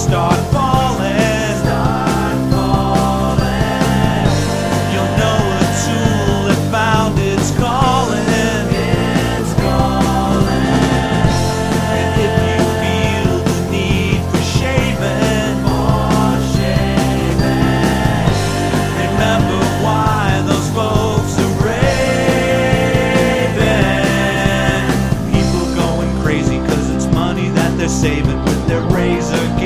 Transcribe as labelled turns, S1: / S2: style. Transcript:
S1: start falling, you'll know a tool that found its calling. And if you feel the need for shaving, remember why those folks are raving. People going crazy 'cause it's money that they're saving with their razor.